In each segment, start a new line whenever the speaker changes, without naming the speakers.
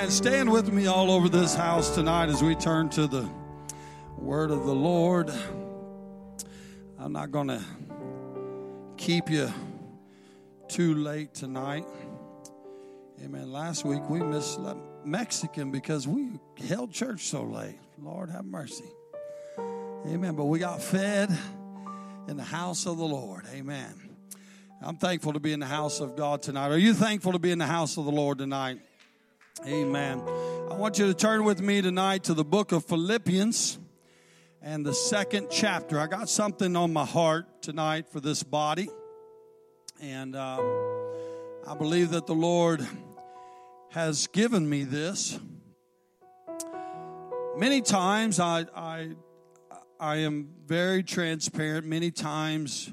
Amen. Stand with me all over this house tonight as we turn to the word of the Lord. I'm not going to keep you too late tonight. Amen. Last week we missed Mexican because we held church so late. Lord have mercy. Amen. But we got fed in the house of the Lord. Amen. I'm thankful to be in the house of God tonight. Are you thankful to be in the house of the Lord tonight? Amen. I want you to turn with me tonight to the book of Philippians and the second chapter. I got something on my heart tonight for this body. And I believe that the Lord has given me this. Many times I am very transparent. Many times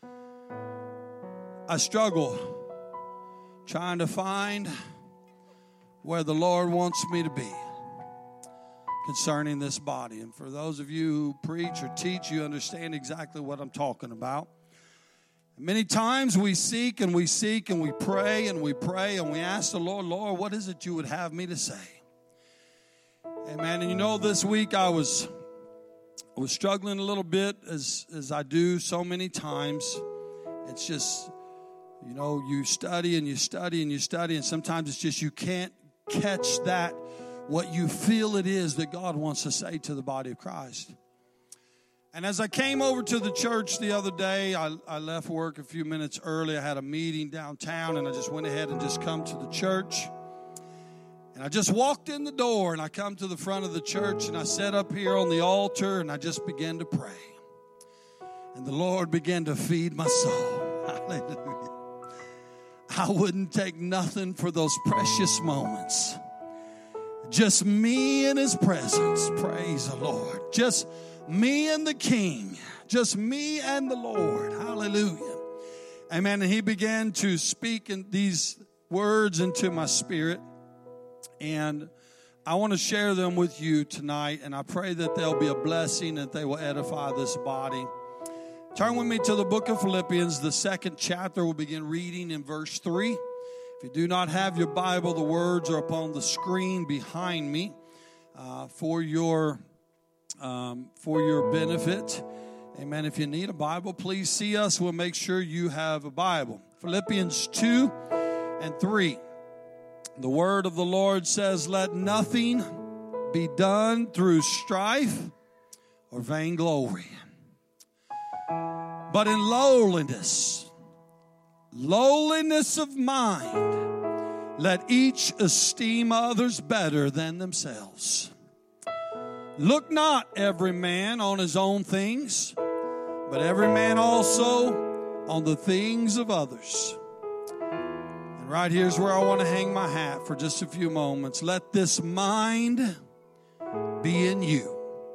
I struggle trying to find where the Lord wants me to be concerning this body. And for those of you who preach or teach, you understand exactly what I'm talking about. Many times we seek and we seek and we pray and we pray and we ask the Lord, Lord, what is it you would have me to say? Amen. And you know, this week I was struggling a little bit as I do so many times. It's just, you know, you study and you study and you study, and sometimes it's just you can't catch that, what you feel it is that God wants to say to the body of Christ. And as I came over to the church the other day, I left work a few minutes early. I had a meeting downtown, and I just went ahead and just come to the church. And I just walked in the door, and I come to the front of the church, and I sat up here on the altar, and I just began to pray. And the Lord began to feed my soul. Hallelujah. I wouldn't take nothing for those precious moments. Just me in His presence. Praise the Lord. Just me and the King. Just me and the Lord. Hallelujah. Amen. And He began to speak in these words into my spirit. And I want to share them with you tonight. And I pray that they'll be a blessing, that they will edify this body. Turn with me to the book of Philippians, the second chapter. We'll begin reading in verse 3. If you do not have your Bible, the words are upon the screen behind me for your benefit. Amen. If you need a Bible, please see us. We'll make sure you have a Bible. Philippians 2 and 3. The word of the Lord says, "Let nothing be done through strife or vainglory, but in lowliness of mind, let each esteem others better than themselves. Look not every man on his own things, but every man also on the things of others." And right here's where I want to hang my hat for just a few moments. Let this mind be in you.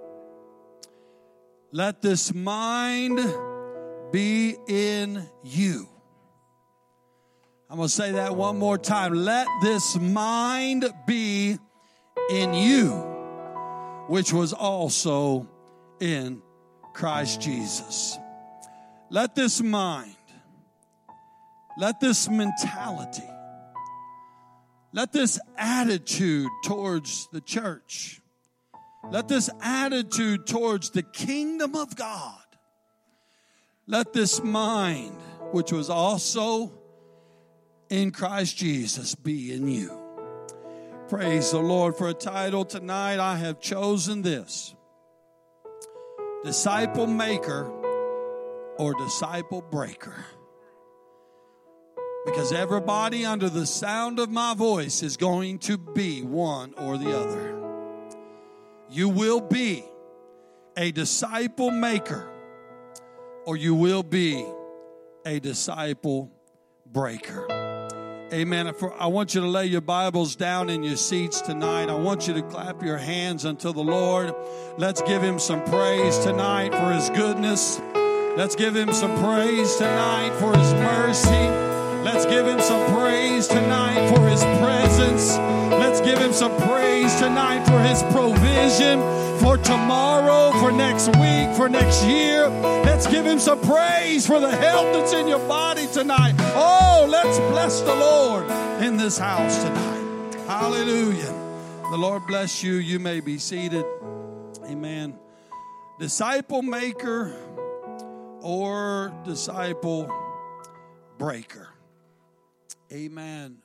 Let this mind be in you. I'm going to say that one more time. Let this mind be in you, which was also in Christ Jesus. Let this mind, let this mentality, let this attitude towards the church, let this attitude towards the kingdom of God, let this mind, which was also in Christ Jesus, be in you. Praise the Lord. For a title tonight, I have chosen this: Disciple Maker or Disciple Breaker. Because everybody under the sound of my voice is going to be one or the other. You will be a disciple maker, or you will be a disciple breaker. Amen. I want you to lay your Bibles down in your seats tonight. I want you to clap your hands unto the Lord. Let's give Him some praise tonight for His goodness. Let's give Him some praise tonight for His mercy. Let's give Him some praise tonight for His presence. Let's give Him some praise tonight for His provision, for tomorrow, for next week, for next year. Let's give Him some praise for the health that's in your body tonight. Oh, let's bless the Lord in this house tonight. Hallelujah. The Lord bless you. You may be seated. Amen. Disciple maker or disciple breaker. Amen.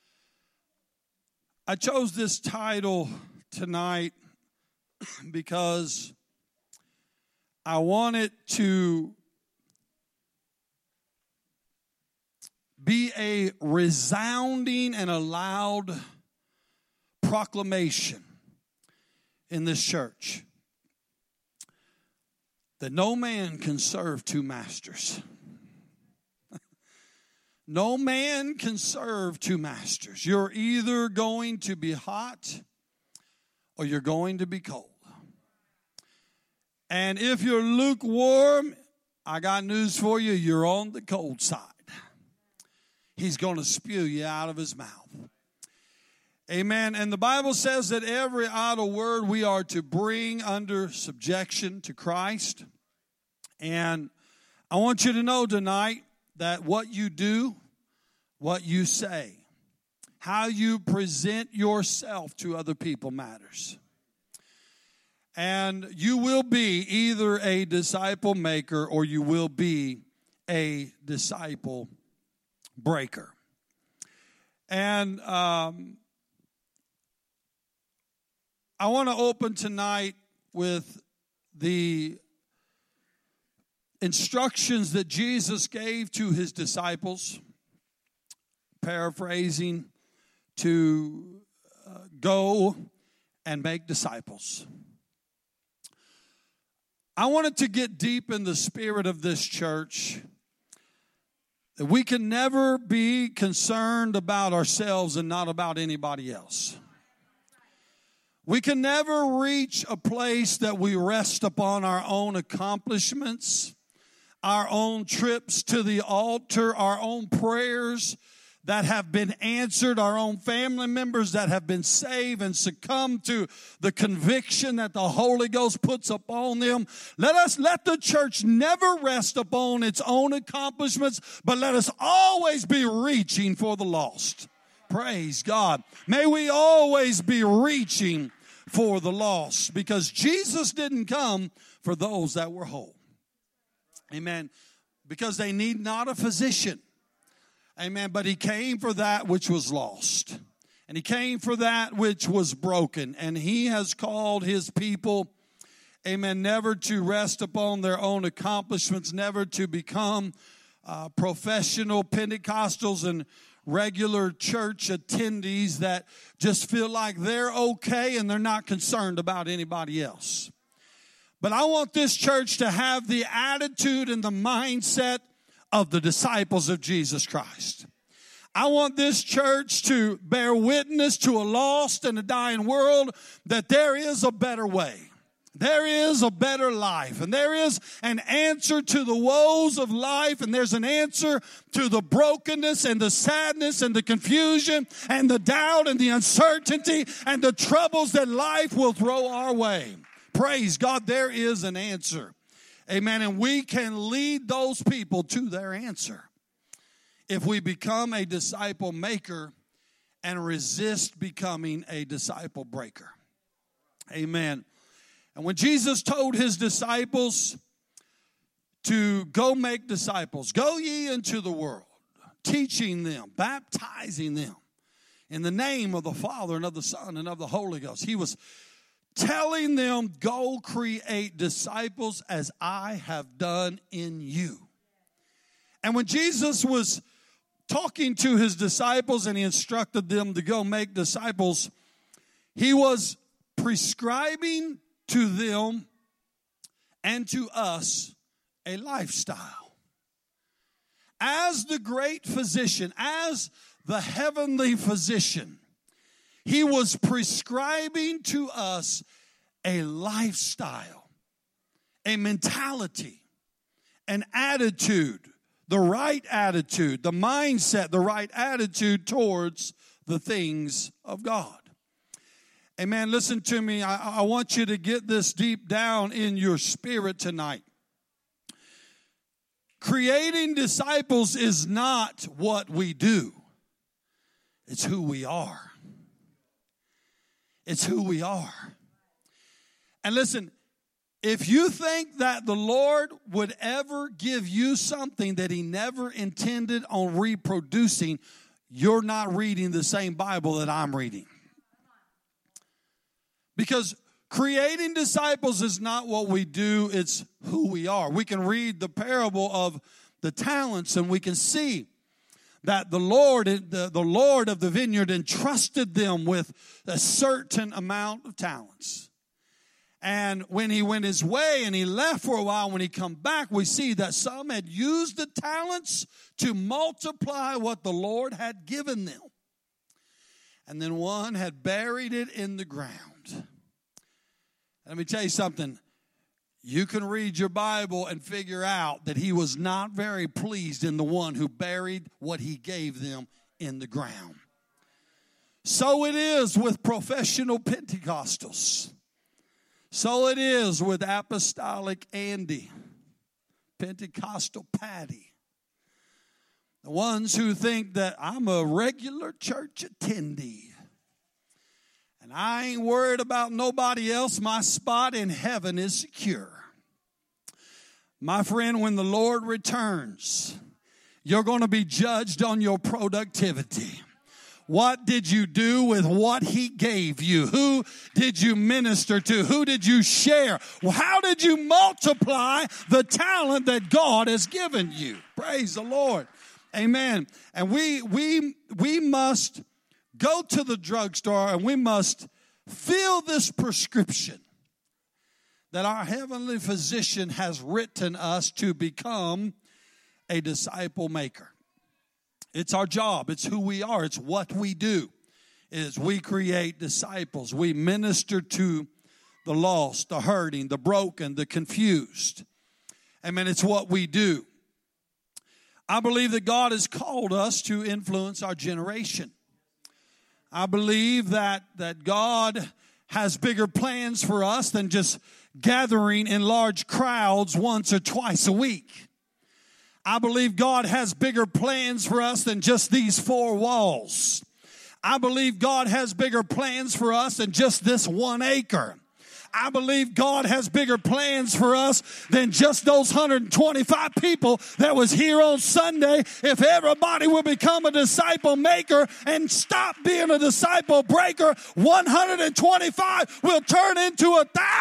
I chose this title tonight because I want it to be a resounding and a loud proclamation in this church that no man can serve two masters. No man can serve two masters. You're either going to be hot or you're going to be cold. And if you're lukewarm, I got news for you, you're on the cold side. He's going to spew you out of his mouth. Amen. And the Bible says that every idle word we are to bring under subjection to Christ. And I want you to know tonight that what you do, what you say, how you present yourself to other people matters. And you will be either a disciple maker or you will be a disciple breaker. And I want to open tonight with the instructions that Jesus gave to his disciples, paraphrasing, to go and make disciples. I wanted to get deep in the spirit of this church, that we can never be concerned about ourselves and not about anybody else. We can never reach a place that we rest upon our own accomplishments, our own trips to the altar, our own prayers that have been answered, our own family members that have been saved and succumbed to the conviction that the Holy Ghost puts upon them. Let the church never rest upon its own accomplishments, but let us always be reaching for the lost. Praise God. May we always be reaching for the lost, because Jesus didn't come for those that were whole. Amen. Because they need not a physician. Amen. But he came for that which was lost. And he came for that which was broken. And he has called his people, amen, never to rest upon their own accomplishments, never to become professional Pentecostals and regular church attendees that just feel like they're okay and they're not concerned about anybody else. But I want this church to have the attitude and the mindset of the disciples of Jesus Christ. I want this church to bear witness to a lost and a dying world that there is a better way. There is a better life, and there is an answer to the woes of life, and there's an answer to the brokenness and the sadness and the confusion and the doubt and the uncertainty and the troubles that life will throw our way. Praise God, there is an answer. Amen. And we can lead those people to their answer if we become a disciple maker and resist becoming a disciple breaker. Amen. And when Jesus told his disciples to go make disciples, go ye into the world, teaching them, baptizing them in the name of the Father and of the Son and of the Holy Ghost. He was telling them, go create disciples as I have done in you. And when Jesus was talking to his disciples and he instructed them to go make disciples, he was prescribing to them and to us a lifestyle. As the great physician, as the heavenly physician, he was prescribing to us a lifestyle, a mentality, an attitude, the right attitude, the mindset, the right attitude towards the things of God. Amen. Listen to me. I want you to get this deep down in your spirit tonight. Creating disciples is not what we do. It's who we are. It's who we are. And listen, if you think that the Lord would ever give you something that he never intended on reproducing, you're not reading the same Bible that I'm reading. Because creating disciples is not what we do, it's who we are. We can read the parable of the talents and we can see that the Lord of the vineyard entrusted them with a certain amount of talents. And when he went his way and he left for a while, when he come back, we see that some had used the talents to multiply what the Lord had given them. And then one had buried it in the ground. Let me tell you something. You can read your Bible and figure out that he was not very pleased in the one who buried what he gave them in the ground. So it is with professional Pentecostals. So it is with apostolic Andy, Pentecostal Patty. The ones who think that I'm a regular church attendee. And I ain't worried about nobody else. My spot in heaven is secure. My friend, when the Lord returns, you're going to be judged on your productivity. What did you do with what he gave you? Who did you minister to? Who did you share? How did you multiply the talent that God has given you? Praise the Lord. Amen. And we must go to the drugstore and we must fill this prescription that our heavenly physician has written us to become a disciple maker. It's our job. It's who we are. It's what we do. Is we create disciples. We minister to the lost, the hurting, the broken, the confused. Amen. It's what we do. I believe that God has called us to influence our generation. I believe that God has bigger plans for us than just gathering in large crowds once or twice a week. I believe God has bigger plans for us than just these four walls. I believe God has bigger plans for us than just this 1 acre. I believe God has bigger plans for us than just those 125 people that was here on Sunday. If everybody will become a disciple maker and stop being a disciple breaker, 125 will turn into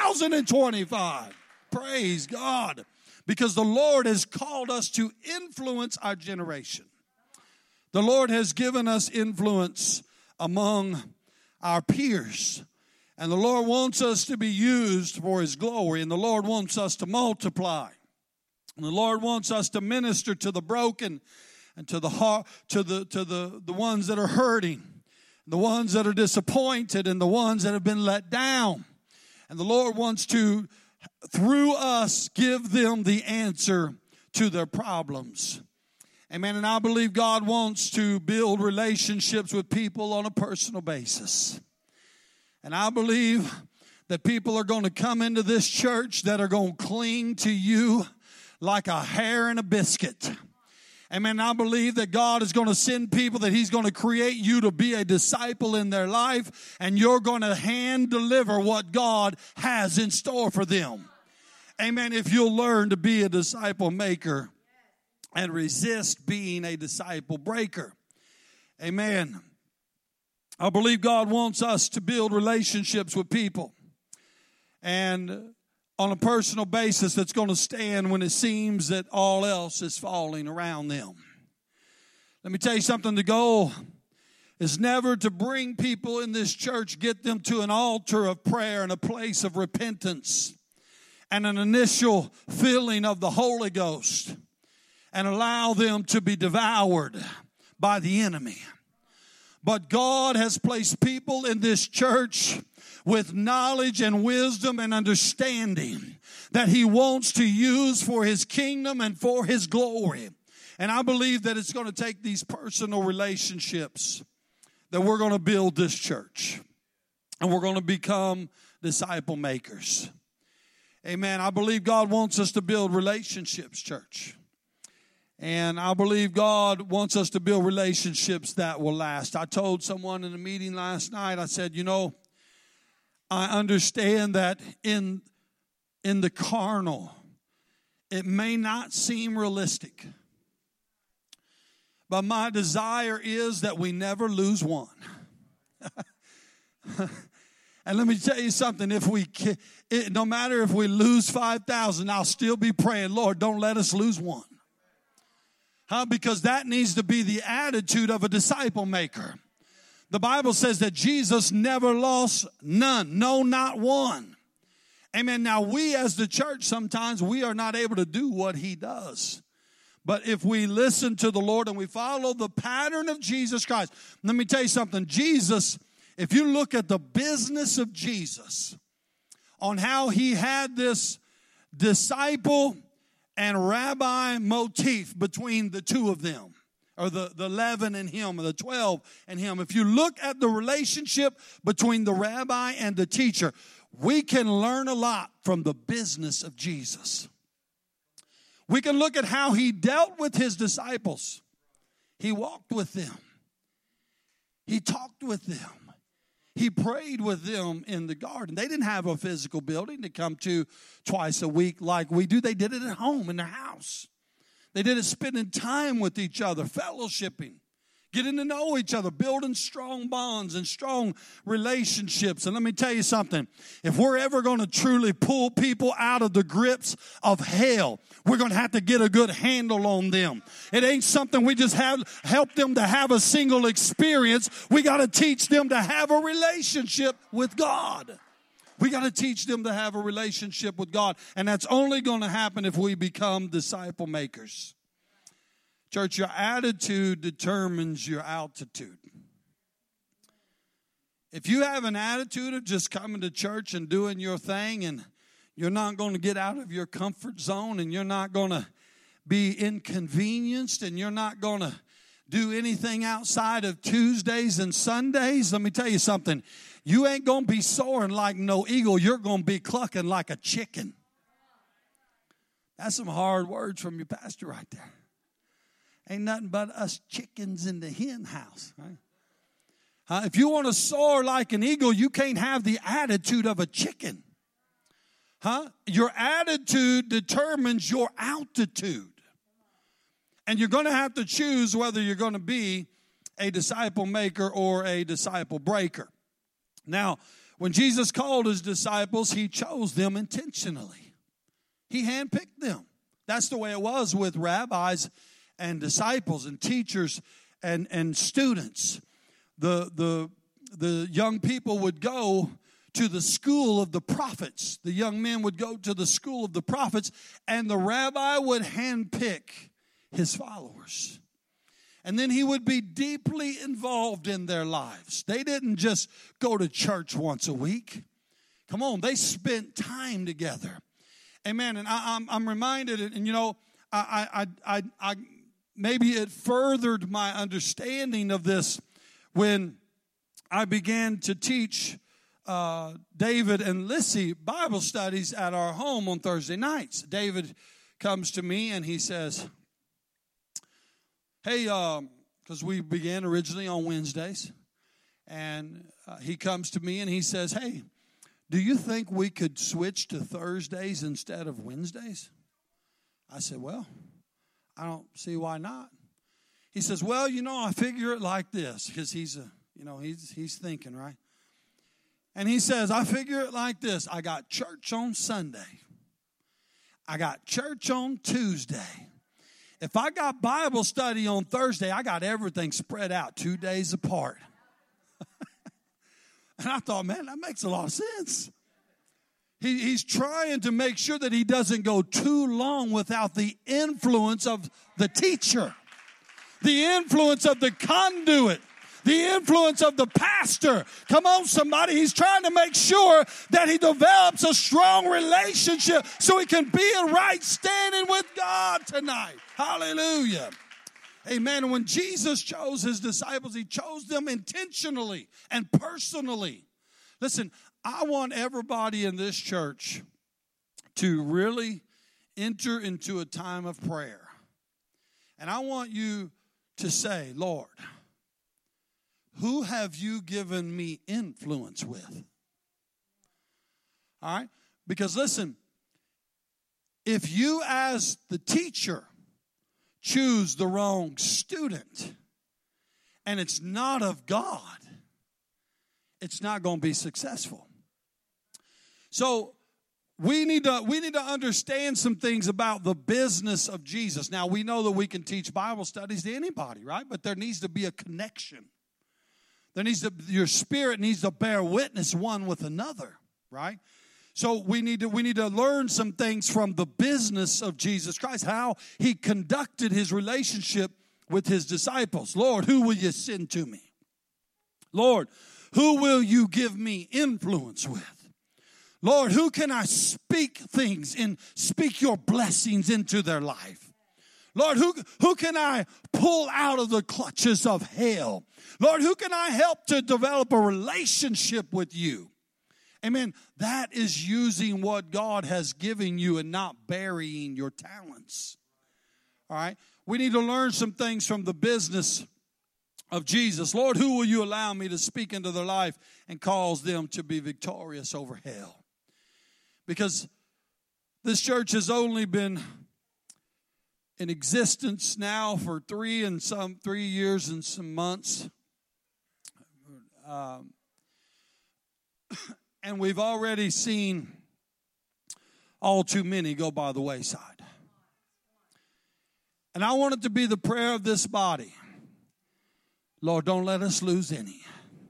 1,025. Praise God. Because the Lord has called us to influence our generation. The Lord has given us influence among our peers. And the Lord wants us to be used for his glory. And the Lord wants us to multiply. And the Lord wants us to minister to the broken and to the heart, to the ones that are hurting, the ones that are disappointed, and the ones that have been let down. And the Lord wants to, through us, give them the answer to their problems. Amen. And I believe God wants to build relationships with people on a personal basis. And I believe that people are going to come into this church that are going to cling to you like a hair in a biscuit. Amen. I believe that God is going to send people, that he's going to create you to be a disciple in their life, and you're going to hand deliver what God has in store for them. Amen. If you'll learn to be a disciple maker and resist being a disciple breaker. Amen. I believe God wants us to build relationships with people, and on a personal basis that's going to stand when it seems that all else is falling around them. Let me tell you something. The goal is never to bring people in this church, get them to an altar of prayer and a place of repentance and an initial filling of the Holy Ghost and allow them to be devoured by the enemy. But God has placed people in this church with knowledge and wisdom and understanding that he wants to use for his kingdom and for his glory. And I believe that it's going to take these personal relationships that we're going to build this church. And we're going to become disciple makers. Amen. I believe God wants us to build relationships, church. And I believe God wants us to build relationships that will last. I told someone in a meeting last night, I said, you know, I understand that in the carnal, it may not seem realistic. But my desire is that we never lose one. And let me tell you something. No matter if we lose 5,000, I'll still be praying, Lord, don't let us lose one. Because that needs to be the attitude of a disciple maker. The Bible says that Jesus never lost none. No, not one. Amen. Now, we as the church, sometimes we are not able to do what he does. But if we listen to the Lord and we follow the pattern of Jesus Christ, let me tell you something. Jesus, if you look at the business of Jesus, on how he had this disciple and rabbi motif between the two of them, or the 11 and him, or the 12 and him. If you look at the relationship between the rabbi and the teacher, we can learn a lot from the business of Jesus. We can look at how he dealt with his disciples. He walked with them. He talked with them. He prayed with them in the garden. They didn't have a physical building to come to twice a week like we do. They did it at home in their house. They did it spending time with each other, fellowshipping, getting to know each other, building strong bonds and strong relationships. And let me tell you something. If we're ever going to truly pull people out of the grips of hell, we're going to have to get a good handle on them. It ain't something we just help them to have a single experience. We got to teach them to have a relationship with God. We got to teach them to have a relationship with God. And that's only going to happen if we become disciple makers. Church, your attitude determines your altitude. If you have an attitude of just coming to church and doing your thing, and you're not going to get out of your comfort zone, and you're not going to be inconvenienced, and you're not going to do anything outside of Tuesdays and Sundays, let me tell you something. You ain't going to be soaring like no eagle. You're going to be clucking like a chicken. That's some hard words from your pastor right there. Ain't nothing but us chickens in the hen house. Right? If you want to soar like an eagle, you can't have the attitude of a chicken. Your attitude determines your altitude. And you're going to have to choose whether you're going to be a disciple maker or a disciple breaker. Now, when Jesus called his disciples, he chose them intentionally. He handpicked them. That's the way it was with rabbis and disciples and teachers and students. The young people would go to the school of the prophets. The young men would go to the school of the prophets, and the rabbi would handpick his followers. And then he would be deeply involved in their lives. They didn't just go to church once a week. Come on, they spent time together. Amen. And I'm reminded, and you know, I maybe it furthered my understanding of this when I began to teach David and Lissy Bible studies at our home on Thursday nights. David comes to me and he says, hey, because we began originally on Wednesdays, and he comes to me and he says, hey, do you think we could switch to Thursdays instead of Wednesdays? I said, well, I don't see why not. He says, well, you know, I figure it like this, because he's thinking, right? And he says, I figure it like this. I got church on Sunday. I got church on Tuesday. If I got Bible study on Thursday, I got everything spread out 2 days apart. And I thought, man, that makes a lot of sense. He's trying to make sure that he doesn't go too long without the influence of the teacher, the influence of the conduit, the influence of the pastor. Come on, somebody. He's trying to make sure that he develops a strong relationship so he can be in right standing with God tonight. Hallelujah. Amen. And when Jesus chose his disciples, he chose them intentionally and personally. Listen, I want everybody in this church to really enter into a time of prayer. And I want you to say, Lord, who have you given me influence with? All right? Because listen, if you as the teacher choose the wrong student and it's not of God, it's not going to be successful. So we need to understand some things about the business of Jesus. Now, we know that we can teach Bible studies to anybody, right? But there needs to be a connection. Your spirit needs to bear witness one with another, right? So we need to learn some things from the business of Jesus Christ, how he conducted his relationship with his disciples. Lord, who will you send to me? Lord, who will you give me influence with? Lord, who can I speak things and speak your blessings into their life? Lord, who can I pull out of the clutches of hell? Lord, who can I help to develop a relationship with you? Amen. That is using what God has given you and not burying your talents. All right. We need to learn some things from the business of Jesus. Lord, who will you allow me to speak into their life and cause them to be victorious over hell? Because this church has only been in existence now for 3 years and some months. And we've already seen all too many go by the wayside. And I want it to be the prayer of this body. Lord, don't let us lose any.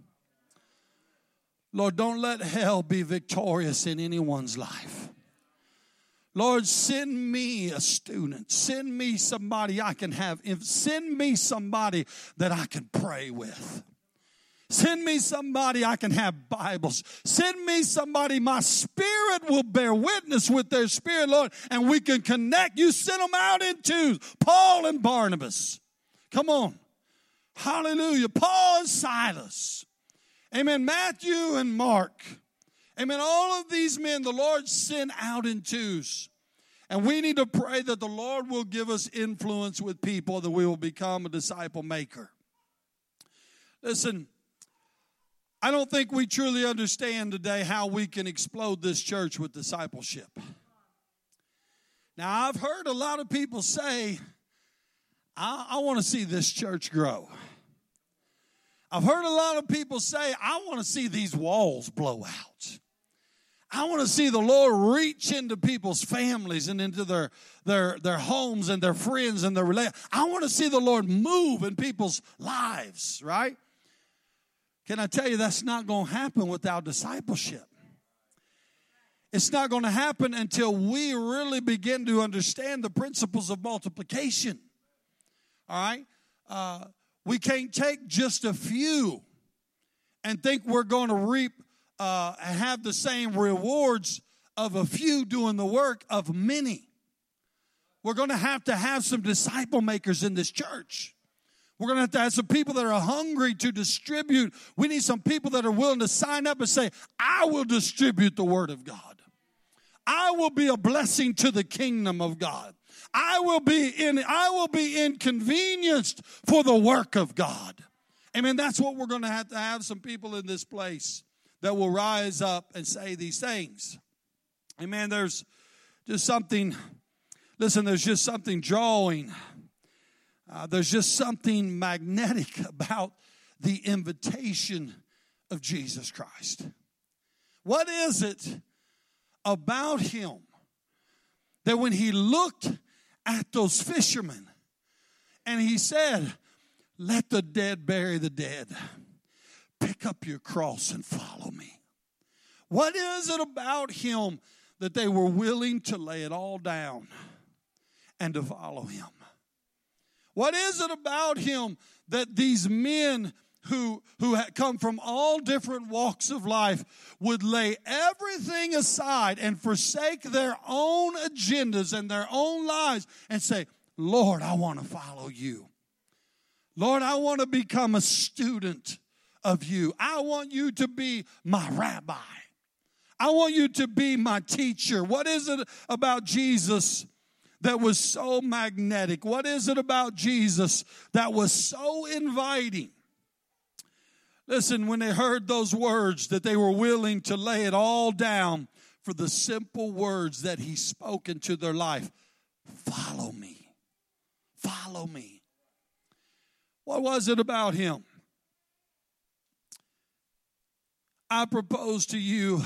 Lord, don't let hell be victorious in anyone's life. Lord, send me a student. Send me somebody I can have. Send me somebody that I can pray with. Send me somebody I can have Bibles. Send me somebody my spirit will bear witness with their spirit, Lord, and we can connect. You sent them out in twos, Paul and Barnabas. Come on. Hallelujah. Paul and Silas. Amen. Matthew and Mark. Amen. All of these men the Lord sent out in twos. And we need to pray that the Lord will give us influence with people, that we will become a disciple maker. Listen, I don't think we truly understand today how we can explode this church with discipleship. Now, I've heard a lot of people say, I want to see this church grow. I've heard a lot of people say, I want to see these walls blow out. I want to see the Lord reach into people's families and into their homes and their friends and their relationships. I want to see the Lord move in people's lives, right? Can I tell you that's not going to happen without discipleship? It's not going to happen until we really begin to understand the principles of multiplication. All right? We can't take just a few and think we're going to reap and have the same rewards of a few doing the work of many. We're going to have some disciple makers in this church. We're going to have some people that are hungry to distribute. We need some people that are willing to sign up and say, I will distribute the word of God. I will be a blessing to the kingdom of God. I will be inconvenienced for the work of God. Amen. That's what we're going to have some people in this place that will rise up and say these things. Amen. There's just something drawing. There's just something magnetic about the invitation of Jesus Christ. What is it about him that when he looked at those fishermen and he said, let the dead bury the dead, pick up your cross and follow me? What is it about him that they were willing to lay it all down and to follow him? What is it about him that these men who had come from all different walks of life would lay everything aside and forsake their own agendas and their own lives and say, Lord, I want to follow you. Lord, I want to become a student of you. I want you to be my rabbi. I want you to be my teacher. What is it about Jesus that was so magnetic? What is it about Jesus that was so inviting? Listen, when they heard those words that they were willing to lay it all down for the simple words that he spoke into their life. Follow me. Follow me. What was it about him? I propose to you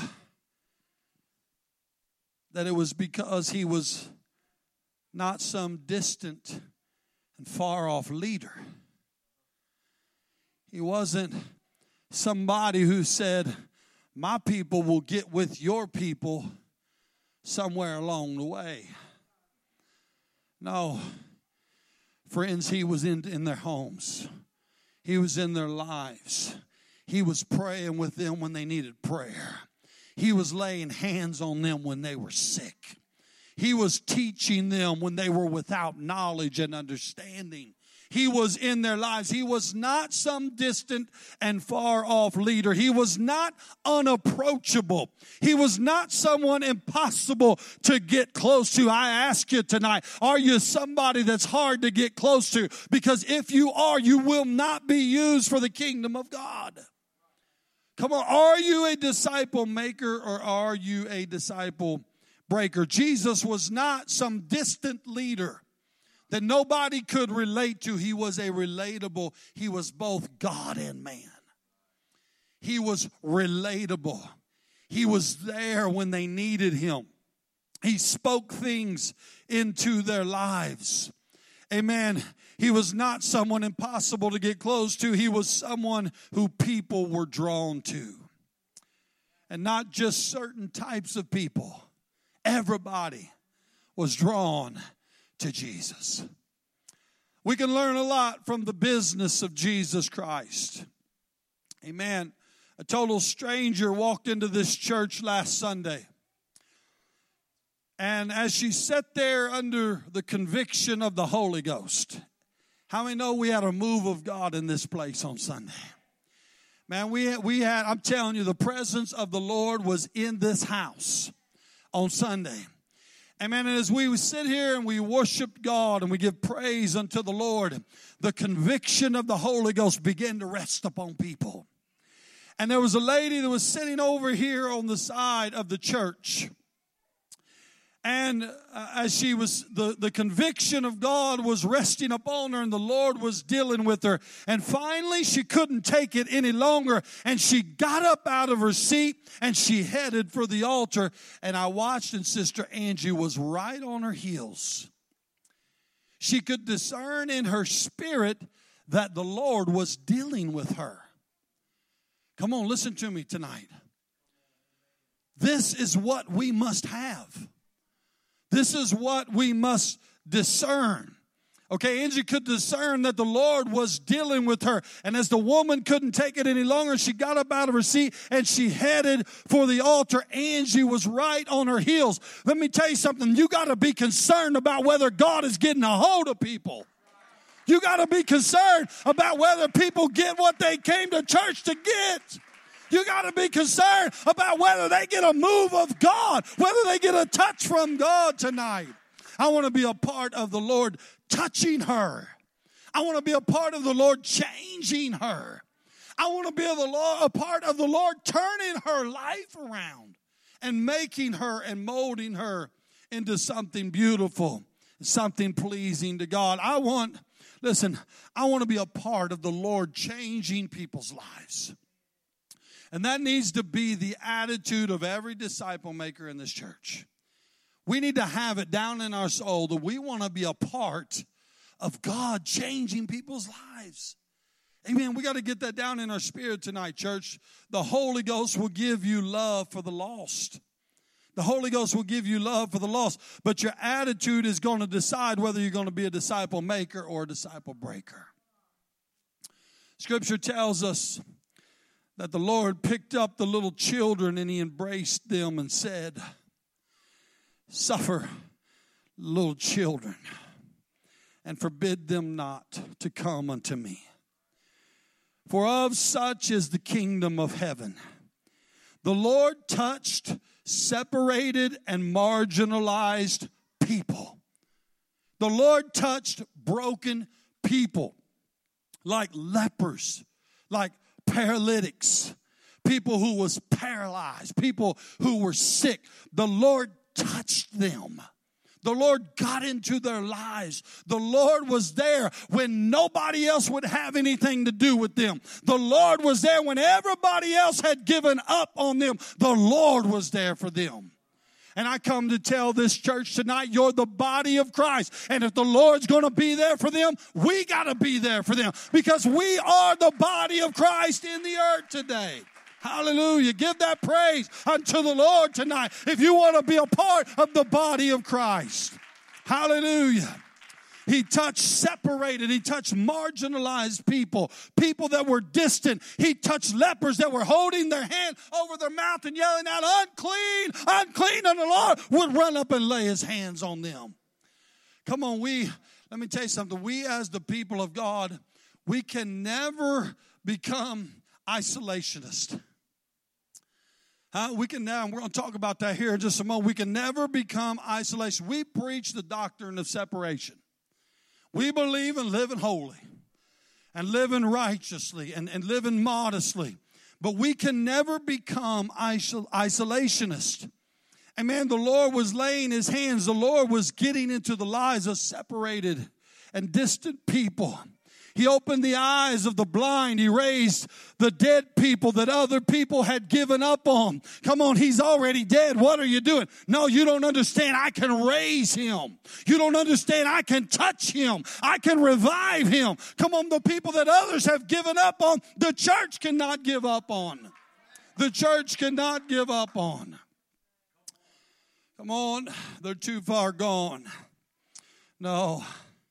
that it was because he was not some distant and far off leader. He wasn't somebody who said, my people will get with your people somewhere along the way. No, friends, he was in their homes. He was in their lives. He was praying with them when they needed prayer. He was laying hands on them when they were sick. He was teaching them when they were without knowledge and understanding. He was in their lives. He was not some distant and far off leader. He was not unapproachable. He was not someone impossible to get close to. I ask you tonight, are you somebody that's hard to get close to? Because if you are, you will not be used for the kingdom of God. Come on, are you a disciple maker or are you a disciple breaker? Jesus was not some distant leader that nobody could relate to. He was a relatable. He was both God and man. He was relatable. He was there when they needed him. He spoke things into their lives. Amen. He was not someone impossible to get close to. He was someone who people were drawn to. And not just certain types of people. Everybody was drawn to Jesus. We can learn a lot from the business of Jesus Christ. Amen. A total stranger walked into this church last Sunday. And as she sat there under the conviction of the Holy Ghost, how many know we had a move of God in this place on Sunday? Man, we had, I'm telling you, the presence of the Lord was in this house on Sunday. Amen. And as we sit here and we worship God and we give praise unto the Lord, the conviction of the Holy Ghost began to rest upon people. And there was a lady that was sitting over here on the side of the church. And as she was, the conviction of God was resting upon her and the Lord was dealing with her. And finally she couldn't take it any longer. And she got up out of her seat and she headed for the altar. And I watched and Sister Angie was right on her heels. She could discern in her spirit that the Lord was dealing with her. Come on, listen to me tonight. This is what we must have. This is what we must discern. Okay, Angie could discern that the Lord was dealing with her. And as the woman couldn't take it any longer, she got up out of her seat and she headed for the altar. Angie was right on her heels. Let me tell you something. You got to be concerned about whether God is getting a hold of people. You got to be concerned about whether people get what they came to church to get. You got to be concerned about whether they get a move of God, whether they get a touch from God tonight. I want to be a part of the Lord touching her. I want to be a part of the Lord changing her. I want to be a part of the Lord turning her life around and making her and molding her into something beautiful, something pleasing to God. I want to be a part of the Lord changing people's lives. And that needs to be the attitude of every disciple maker in this church. We need to have it down in our soul that we want to be a part of God changing people's lives. Amen. We got to get that down in our spirit tonight, church. The Holy Ghost will give you love for the lost. The Holy Ghost will give you love for the lost. But your attitude is going to decide whether you're going to be a disciple maker or a disciple breaker. Scripture tells us that the Lord picked up the little children and he embraced them and said, "Suffer little children and forbid them not to come unto me. For of such is the kingdom of heaven." The Lord touched separated and marginalized people. The Lord touched broken people like lepers, like paralytics, people who was paralyzed, people who were sick. The Lord touched them. The Lord got into their lives. The Lord was there when nobody else would have anything to do with them. The Lord was there when everybody else had given up on them. The Lord was there for them. And I come to tell this church tonight, you're the body of Christ. And if the Lord's going to be there for them, we got to be there for them. Because we are the body of Christ in the earth today. Hallelujah. Give that praise unto the Lord tonight if you want to be a part of the body of Christ. Hallelujah. He touched separated. He touched marginalized people, people that were distant. He touched lepers that were holding their hand over their mouth and yelling out, unclean, unclean. And the Lord would run up and lay his hands on them. Come on, let me tell you something. We as the people of God, we can never become isolationist. We're going to talk about that here in just a moment. We can never become isolation. We preach the doctrine of separation. We believe in living holy and living righteously and living modestly. But we can never become isolationist. And man, the Lord was laying his hands. The Lord was getting into the lives of separated and distant people. He opened the eyes of the blind. He raised the dead people that other people had given up on. Come on, he's already dead. What are you doing? No, you don't understand. I can raise him. You don't understand. I can touch him. I can revive him. Come on, the people that others have given up on, the church cannot give up on. The church cannot give up on. Come on, they're too far gone. No.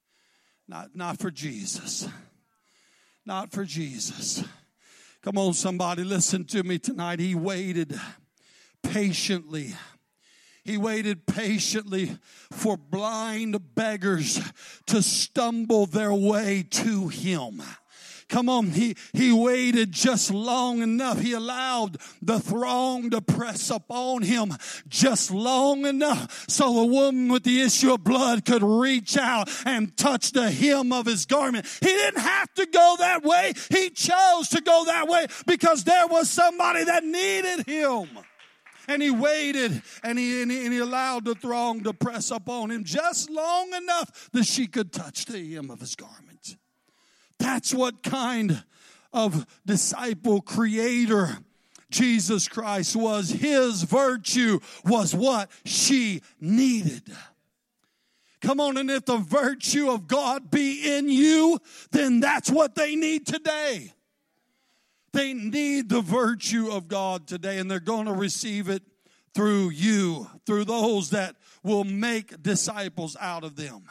Not for Jesus. Not for Jesus. Come on, somebody, listen to me tonight. He waited patiently. He waited patiently for blind beggars to stumble their way to him. Come on, he waited just long enough. He allowed the throng to press upon him just long enough so the woman with the issue of blood could reach out and touch the hem of his garment. He didn't have to go that way. He chose to go that way because there was somebody that needed him. And he waited and he allowed the throng to press upon him just long enough that she could touch the hem of his garment. That's what kind of disciple creator Jesus Christ was. His virtue was what she needed. Come on, and if the virtue of God be in you, then that's what they need today. They need the virtue of God today, and they're going to receive it through you, through those that will make disciples out of them.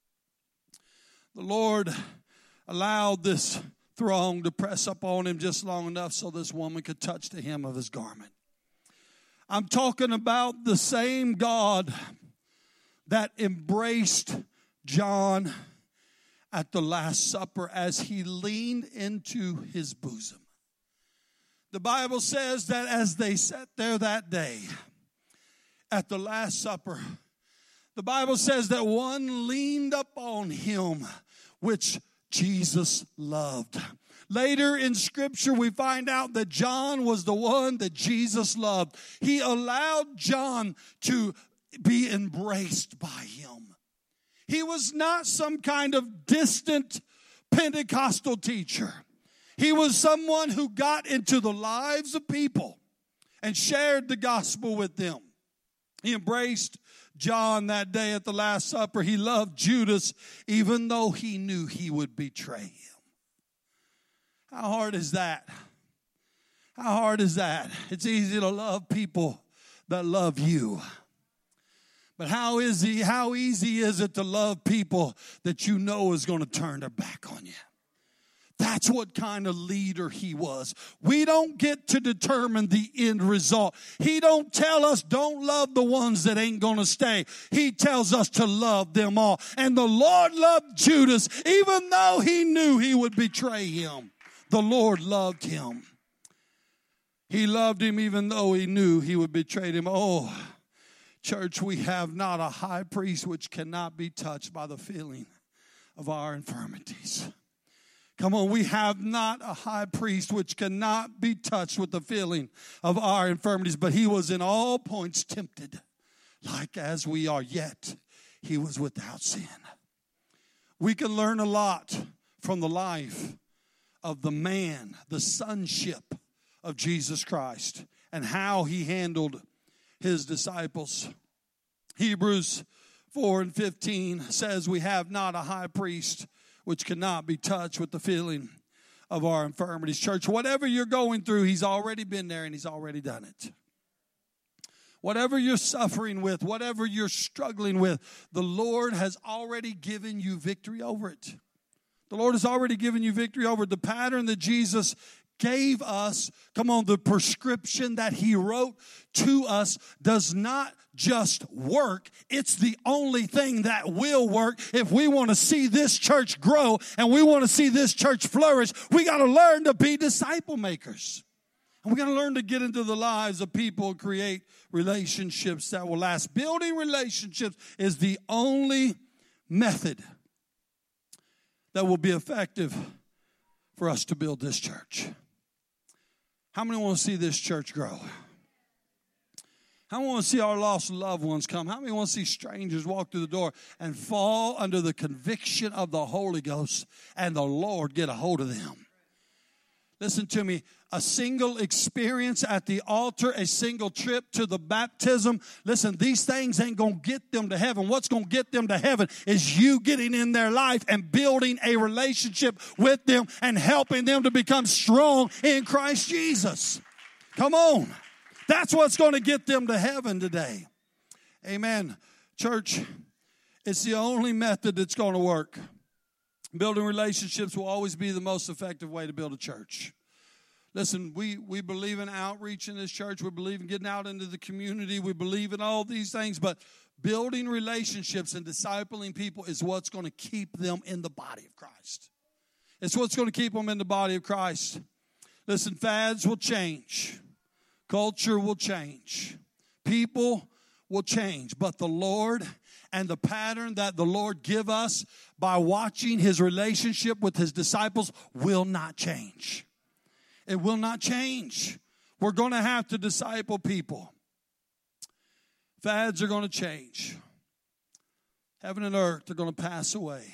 The Lord allowed this throng to press up on him just long enough so this woman could touch the hem of his garment. I'm talking about the same God that embraced John at the Last Supper as he leaned into his bosom. The Bible says that as they sat there that day at the Last Supper, the Bible says that one leaned up on him, which Jesus loved. Later in Scripture, we find out that John was the one that Jesus loved. He allowed John to be embraced by him. He was not some kind of distant Pentecostal teacher. He was someone who got into the lives of people and shared the gospel with them. He embraced John that day at the Last Supper. He loved Judas even though he knew he would betray him. How hard is that? How hard is that? It's easy to love people that love you. But how easy is it to love people that you know is going to turn their back on you? That's what kind of leader he was. We don't get to determine the end result. He don't tell us don't love the ones that ain't going to stay. He tells us to love them all. And the Lord loved Judas even though he knew he would betray him. The Lord loved him. He loved him even though he knew he would betray him. Oh, church, we have not a high priest which cannot be touched by the feeling of our infirmities. Come on, we have not a high priest which cannot be touched with the feeling of our infirmities, but he was in all points tempted, like as we are, yet he was without sin. We can learn a lot from the life of the man, the sonship of Jesus Christ, and how he handled his disciples. Hebrews 4:15 says, we have not a high priest which cannot be touched with the feeling of our infirmities. Church, whatever you're going through, he's already been there and he's already done it. Whatever you're suffering with, whatever you're struggling with, the Lord has already given you victory over it. The Lord has already given you victory over it. The pattern that Jesus gave us, come on, the prescription that he wrote to us does not just work. It's the only thing that will work. If we want to see this church grow and we want to see this church flourish, we got to learn to be disciple makers. And we got to learn to get into the lives of people and create relationships that will last. Building relationships is the only method that will be effective for us to build this church. How many want to see this church grow? How many want to see our lost loved ones come? How many want to see strangers walk through the door and fall under the conviction of the Holy Ghost and the Lord get a hold of them? Listen to me. A single experience at the altar, a single trip to the baptism. Listen, these things ain't going to get them to heaven. What's going to get them to heaven is you getting in their life and building a relationship with them and helping them to become strong in Christ Jesus. Come on. That's what's going to get them to heaven today. Amen. Church, it's the only method that's going to work. Building relationships will always be the most effective way to build a church. Listen, we believe in outreach in this church. We believe in getting out into the community. We believe in all these things. But building relationships and discipling people is what's going to keep them in the body of Christ. It's what's going to keep them in the body of Christ. Listen, fads will change. Culture will change. People will change. But the Lord and the pattern that the Lord give us by watching his relationship with his disciples will not change. It will not change. We're going to have to disciple people. Fads are going to change. Heaven and earth are going to pass away.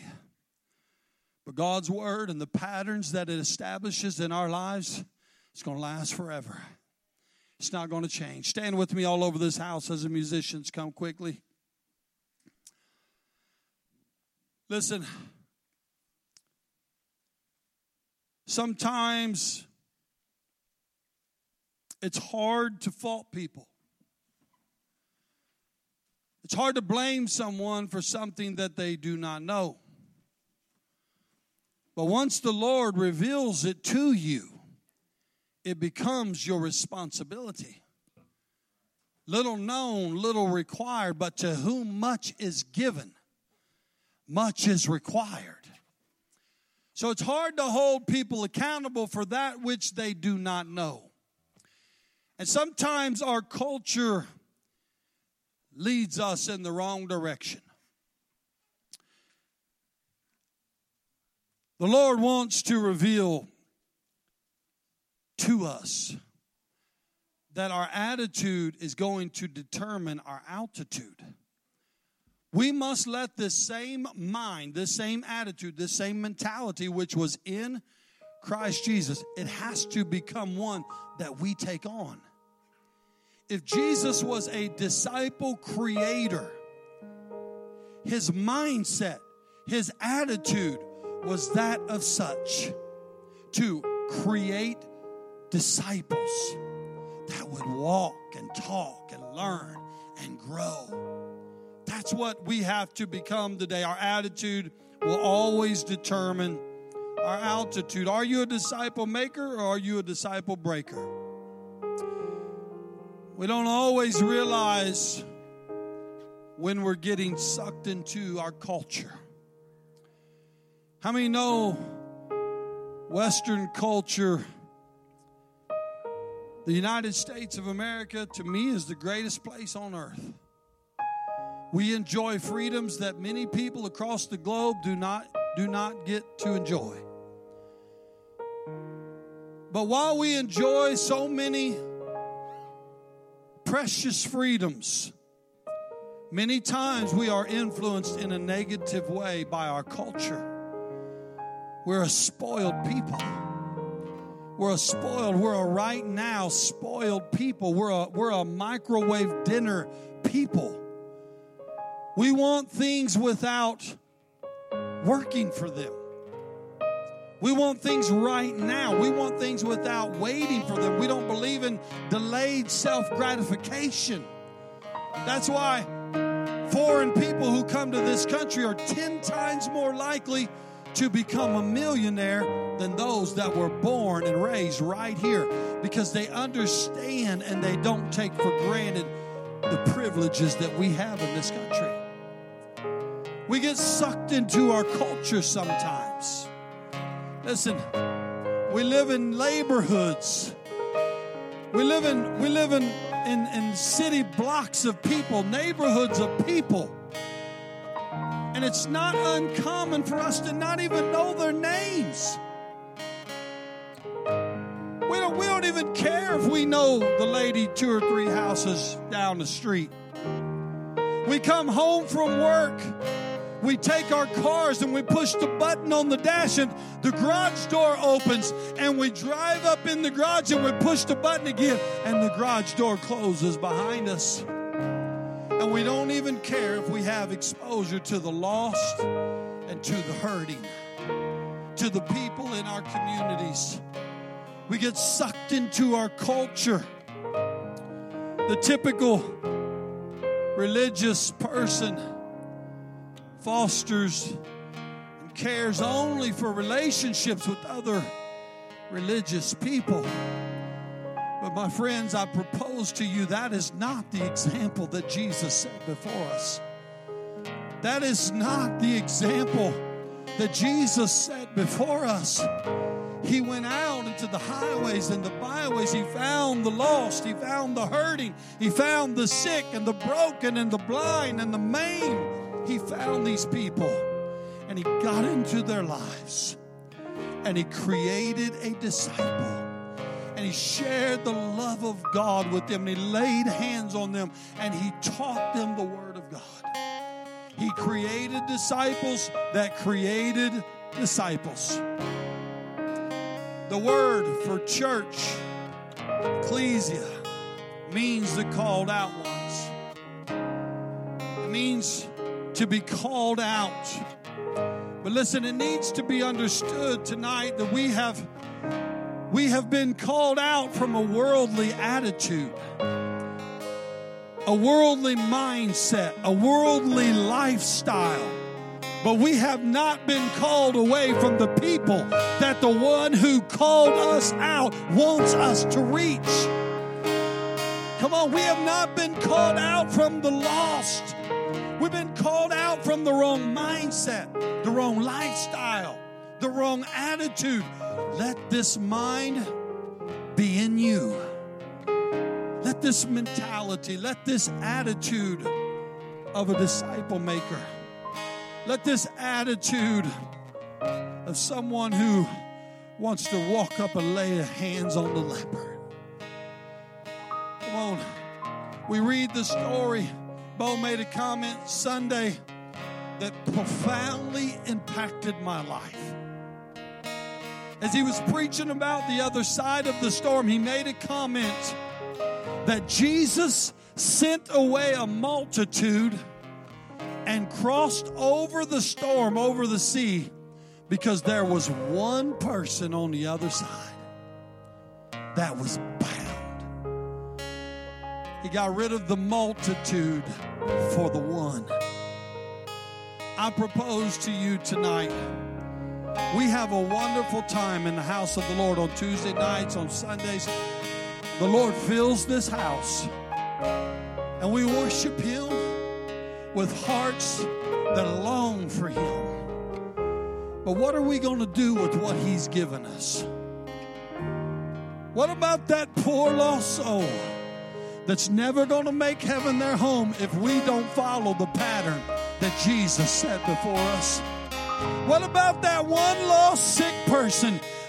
But God's word and the patterns that it establishes in our lives, it's going to last forever. It's not going to change. Stand with me all over this house as the musicians come quickly. Listen, sometimes it's hard to fault people. It's hard to blame someone for something that they do not know. But once the Lord reveals it to you, it becomes your responsibility. Little known, little required, but to whom much is given, much is required. So it's hard to hold people accountable for that which they do not know. And sometimes our culture leads us in the wrong direction. The Lord wants to reveal to us that our attitude is going to determine our altitude. We must let this same mind, this same attitude, this same mentality which was in Christ Jesus, it has to become one that we take on. If Jesus was a disciple creator, his mindset, his attitude was that of such to create disciples that would walk and talk and learn and grow. That's what we have to become today. Our attitude will always determine our altitude. Are you a disciple maker or are you a disciple breaker? We don't always realize when we're getting sucked into our culture. How many know Western culture, the United States of America, to me, is the greatest place on earth. We enjoy freedoms that many people across the globe do not get to enjoy. But while we enjoy so many precious freedoms, many times we are influenced in a negative way by our culture. We're a spoiled people. We're a right now spoiled people. We're a microwave dinner people. We want things without working for them. We want things right now. We want things without waiting for them. We don't believe in delayed self-gratification. That's why foreign people who come to this country are 10 times more likely to become a millionaire than those that were born and raised right here, because they understand and they don't take for granted the privileges that we have in this country. We get sucked into our culture sometimes. Listen, we live in neighborhoods. We live in city blocks of people, neighborhoods of people. And it's not uncommon for us to not even know their names. We don't even care if we know the lady 2 or 3 houses down the street. We come home from work. We take our cars and we push the button on the dash and the garage door opens, and we drive up in the garage and we push the button again and the garage door closes behind us. And we don't even care if we have exposure to the lost and to the hurting, to the people in our communities. We get sucked into our culture. The typical religious person fosters and cares only for relationships with other religious people. But my friends, I propose to you, that is not the example that Jesus set before us. That is not the example that Jesus set before us. He went out into the highways and the byways. He found the lost. He found the hurting. He found the sick and the broken and the blind and the maimed. He found these people, and he got into their lives, and he created a disciple, and he shared the love of God with them, and he laid hands on them, and he taught them the Word of God. He created disciples that created disciples. The word for church, ecclesia, means the called out ones. It means to be called out. But listen, it needs to be understood tonight that we have been called out from a worldly attitude, a worldly mindset, a worldly lifestyle. But we have not been called away from the people that the one who called us out wants us to reach. Come on, we have not been called out from the lost. We've been called out from the wrong mindset, the wrong lifestyle, the wrong attitude. Let this mind be in you. Let this mentality, let this attitude of a disciple maker, let this attitude of someone who wants to walk up and lay hands on the leper. Come on, we read the story. Bo made a comment Sunday that profoundly impacted my life. As he was preaching about the other side of the storm, he made a comment that Jesus sent away a multitude and crossed over the storm, over the sea, because there was one person on the other side that was bound. He got rid of the multitude for the one. I propose to you tonight, we have a wonderful time in the house of the Lord on Tuesday nights, on Sundays. The Lord fills this house, and we worship Him with hearts that long for Him. But what are we going to do with what He's given us? What about that poor lost soul that's never going to make heaven their home if we don't follow the pattern that Jesus set before us? What about that one lost sick person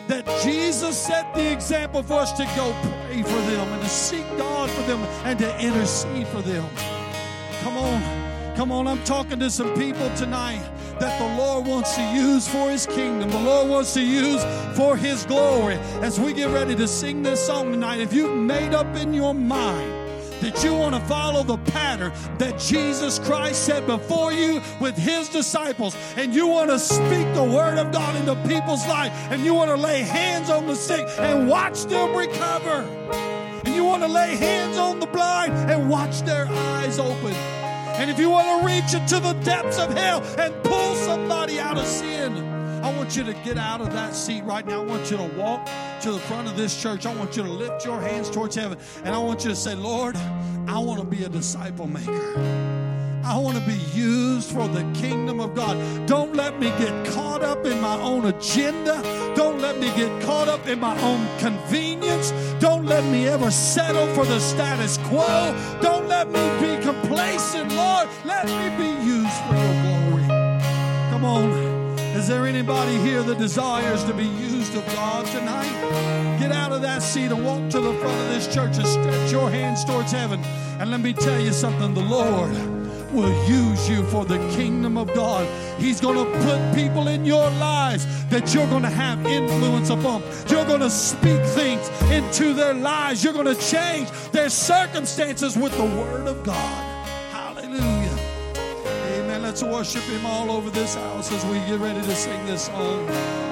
that Jesus set the example for us to go pray for them and to seek God for them and to intercede for them. Come on, I'm talking to some people tonight that the Lord wants to use for His kingdom. The Lord wants to use for His glory. As we get ready to sing this song tonight, if you've made up in your mind that you want to follow the pattern that Jesus Christ set before you with His disciples, and you want to speak the word of God into people's life, and you want to lay hands on the sick and watch them recover, and you want to lay hands on the blind and watch their eyes open, and if you want to reach into the depths of hell and pull somebody out of sin, I want you to get out of that seat right now. I want you to walk to the front of this church. I want you to lift your hands towards heaven. And I want you to say, Lord, I want to be a disciple maker. I want to be used for the kingdom of God. Don't let me get caught up in my own agenda. Don't let me get caught up in my own convenience. Don't let me ever settle for the status quo. Don't let me be complacent, Lord. Let me be used for your glory. Come on. Is there anybody here that desires to be used of God tonight? Get out of that seat and walk to the front of this church and stretch your hands towards heaven. And let me tell you something, the Lord will use you for the kingdom of God. He's going to put people in your lives that you're going to have influence upon. You're going to speak things into their lives. You're going to change their circumstances with the word of God. Hallelujah. Let's worship Him all over this house as we get ready to sing this song.